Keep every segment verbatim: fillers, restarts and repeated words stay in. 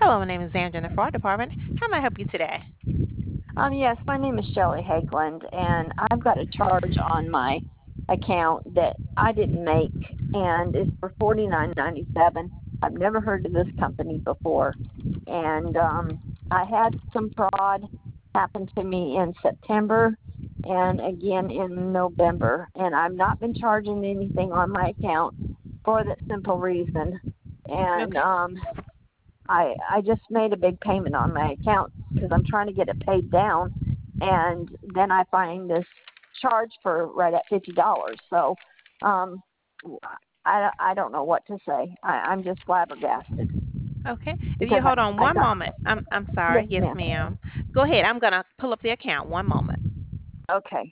Hello, my name is Sandra in the fraud department. How may I help you today? Um, yes, my name is Shelley Hageland, and I've got a charge on my account that I didn't make, and it's for forty nine ninety seven. I've never heard of this company before, and um, I had some fraud happen to me in September and again in November, and I've not been charging anything on my account for that simple reason. And Okay. um, I I just made a big payment on my account because I'm trying to get it paid down, and then I find this charge for right at fifty dollars. So, um, I I don't know what to say. I, I'm just flabbergasted Okay. If you because hold on I I one got moment, I'm I'm yes, sorry. Yes, ma'am. ma'am. Go ahead. I'm gonna pull up the account. One moment. Okay.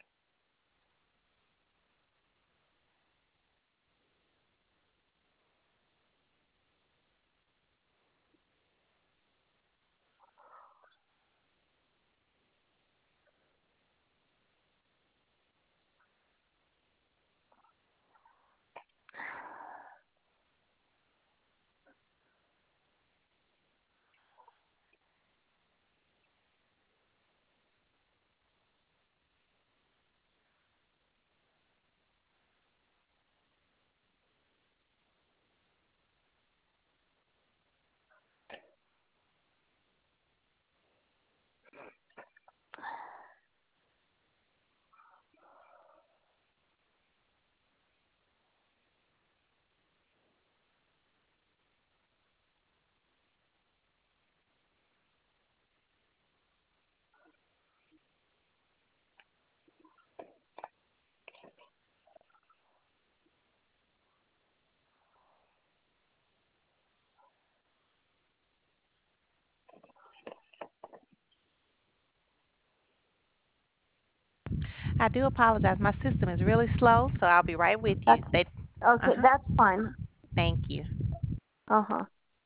I do apologize. My system is really slow, so I'll be right with you. That's They. Uh okay. huh. That's fine. Thank you. Uh huh.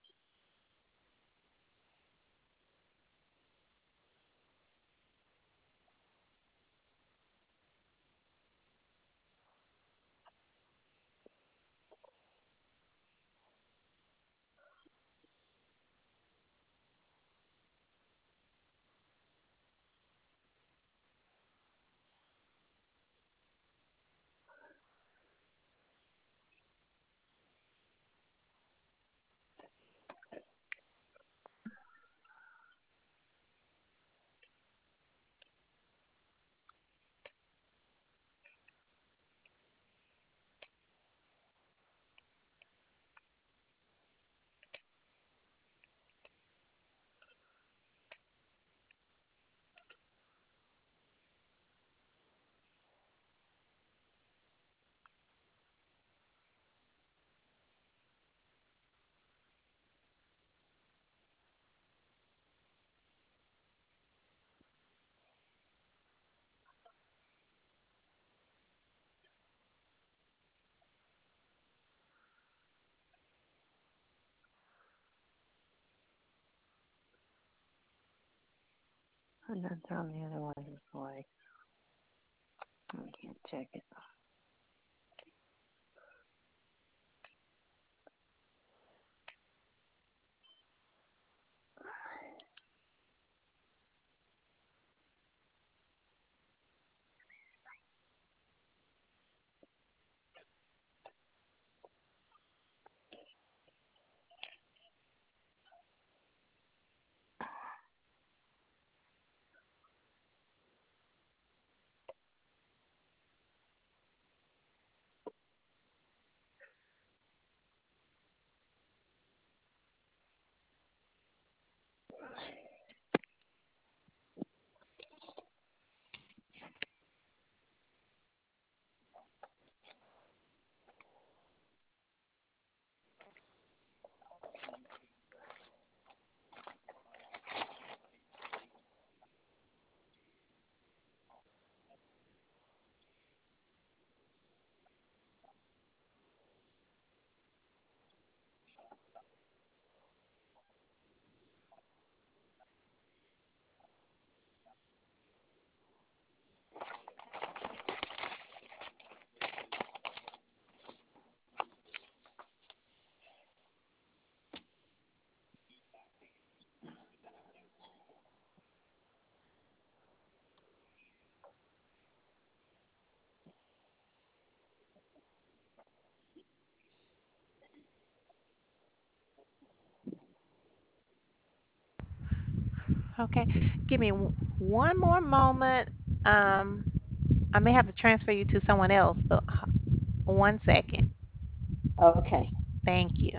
And then throw the other ones away. I can't check it. Okay. Give me w- one more moment. Um, I may have to transfer you to someone else, but h- one second. Okay. Thank you.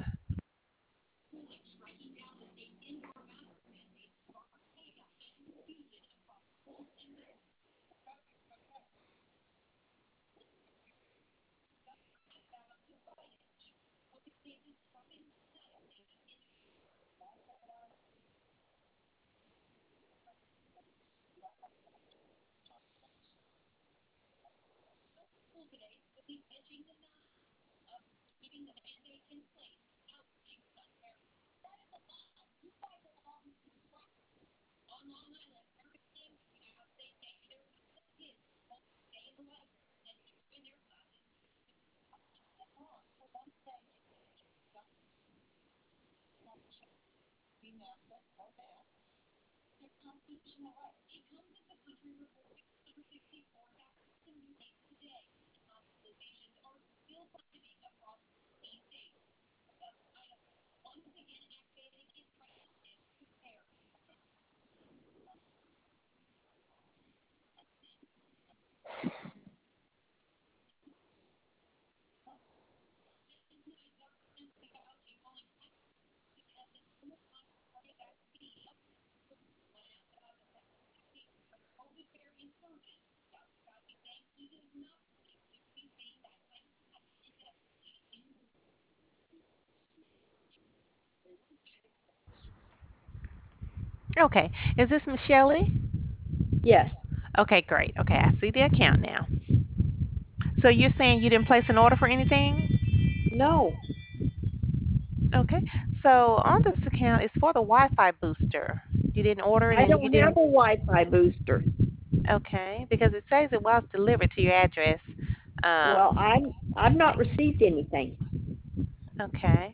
Okay. Is this Miss Shelley? Yes. Okay, great. Okay, I see the account now. So you're saying you didn't place an order for anything? No, Okay. So on this account, it's for the Wi-Fi booster. You didn't order it I and you don't have didn't. a Wi-Fi booster. Okay, because it says it was delivered to your address. Well, Um, I'm I've not received anything. okay.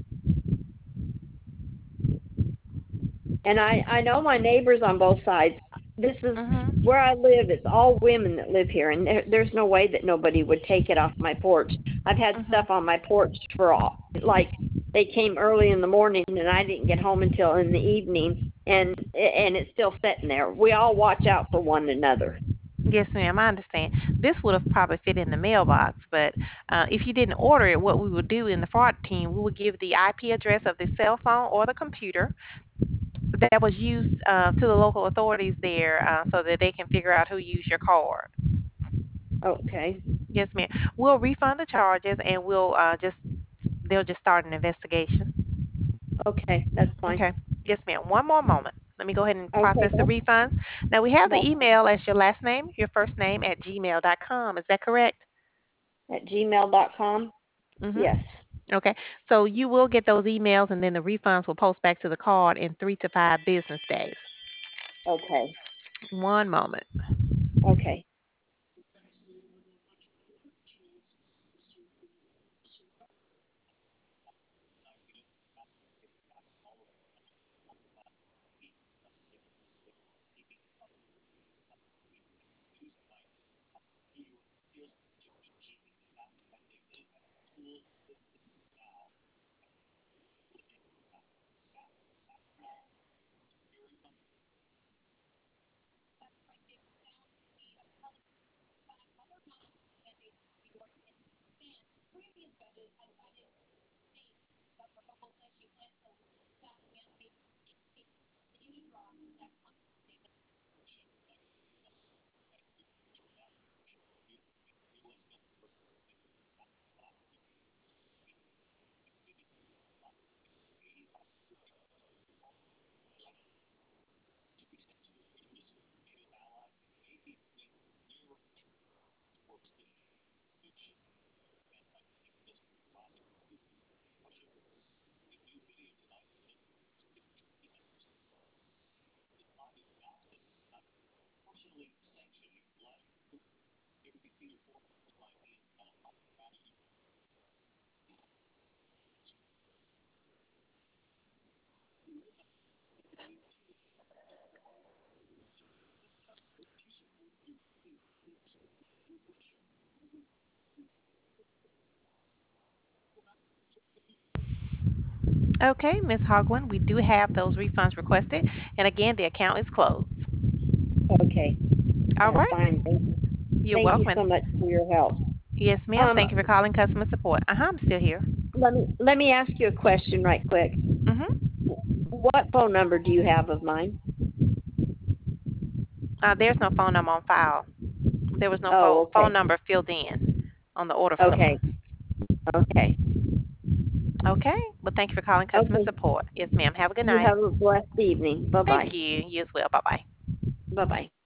And I I know my neighbors on both sides. This is Mhm. where I live. It's all women that live here, and there, there's no way that nobody would take it off my porch. I've had stuff Mhm. on my porch for all, like they came early in the morning, and I didn't get home until in the evening, and and it's still sitting there. We all watch out for one another. Yes, ma'am. I understand. This would have probably fit in the mailbox, but uh, if you didn't order it, what we would do in the fraud team, we would give the I P address of the cell phone or the computer that was used uh, to the local authorities there, uh, so that they can figure out who used your card. Okay, Yes, ma'am. We'll refund the charges and we'll uh, just they'll just start an investigation. okay, that's fine. Okay. Yes, ma'am. One more moment. Let me go ahead and Okay, process the that's refunds. Now we have the that's email as your last name, your first name at gmail dot com. Is that correct? at gmail dot com. Mhm. Yes. Okay. So you will get those emails and then the refunds will post back to the card in three to five business days. Okay. One moment. Okay. Okay, Miz Hogwin, we do have those refunds requested, and again, the account is closed. Okay. All That's right. fine. Thank you. You're Thank you so welcome. much for your help. Yes, ma'am. Um, Thank you for calling customer support. Uh huh. I'm still here. let me let me ask you a question right quick. Mhm. What phone number do you have of mine? Uh, there's no phone number on file. There was no Oh, phone phone okay. number filled in on the order Okay. form. Okay. Okay. Well, thank you for calling customer Okay. support. Yes, ma'am. Have a good You night. have a blessed evening. Bye Thank bye. you. You as well. Bye bye. Bye bye.